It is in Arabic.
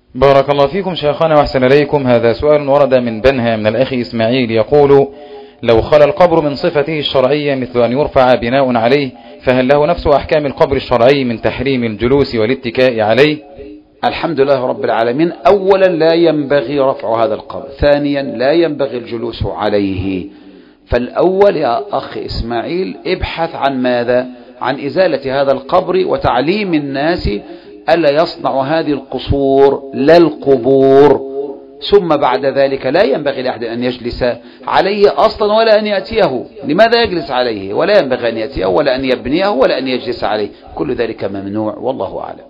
بارك الله فيكم شيخنا وأحسن إليكم. هذا سؤال ورد من بنها من الأخ إسماعيل يقول: لو خلا القبر من صفته الشرعية مثل أن يرفع بناء عليه، فهل له نفس أحكام القبر الشرعي من تحريم الجلوس والاتكاء عليه؟ الحمد لله رب العالمين. أولا لا ينبغي رفع هذا القبر، ثانيا لا ينبغي الجلوس عليه. فالأول يا أخ إسماعيل ابحث عن ماذا؟ عن إزالة هذا القبر وتعليم الناس ألا يصنع هذه القصور لا القبور. ثم بعد ذلك لا ينبغي لأحد أن يجلس عليه أصلا ولا أن يأتيه. لماذا يجلس عليه؟ ولا ينبغي أن يأتيه ولا أن يبنيه ولا أن يجلس عليه. كل ذلك ممنوع والله أعلم.